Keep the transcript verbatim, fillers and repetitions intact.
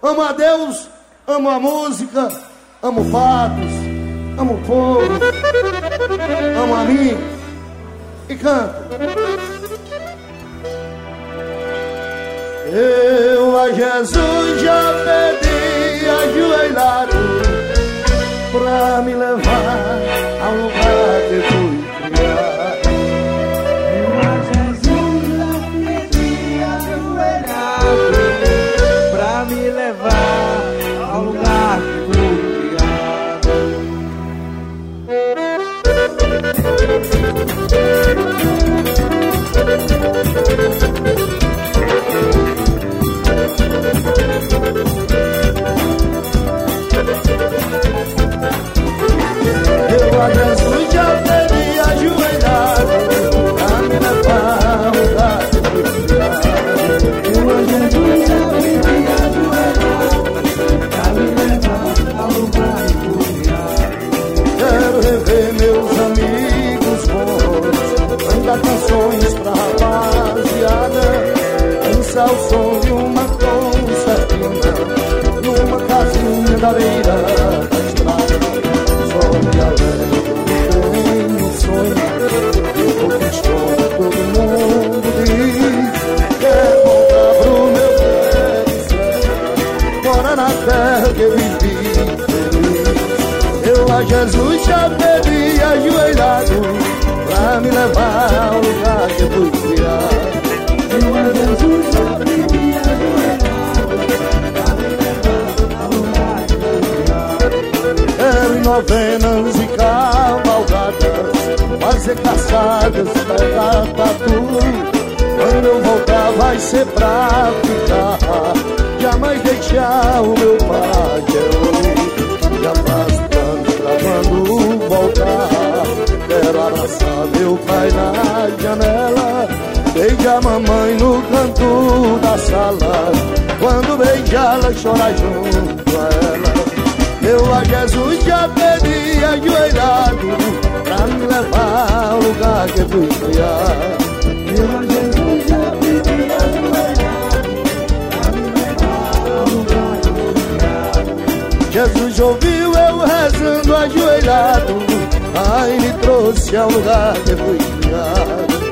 Amo a Deus, amo a música, amo fatos, amo o povo, amo a mim e canto. Eu a Jesus já pedi ajoelhado pra me levar ao lugar que fui criado. Eu a Jesus já pedi ajoelhado pra me levar ao lugar que fui criado. Eu a Jesus já pedi ajoelhado pra me levar ao lugar que fui criado. Eu a Jesus já pedi ajoelhado pra me levar ao lugar que fui criado. Quero rever meus amigos bons, cantar canções pra rapaziada, dançar o som de uma concertina numa casinha da beira da estrada. Sonho alegre, tenho um sonho, eu conquistou, todo mundo diz. Quero voltar pro meu velho céu, morar na terra que eu vivi feliz. Eu a Jesus já pedi ajoelhado pra me levar ao lugar que fui criado. Eu a Jesus já pedi ajoelhado pra me levar ao lugar que fui criado. Quero em novenas e cavalgadas, fazer caçadas, pegar tatu. Quando eu voltar vai ser pra ficar, jamais deixar o meu pai que eu já faço planos pra quando voltar. Quero abraçar meu pai na janela, beijar a mamãe no canto da sala, quando beijá-la chorar junto a ela. Eu a Jesus já pedi ajoelhado pra me levar ao lugar que fui criado. Eu a Jesus já pedi ajoelhado pra me levar ao lugar que fui criado. Jesus ouviu eu rezando ajoelhado, ai me trouxe ao lugar que fui criado.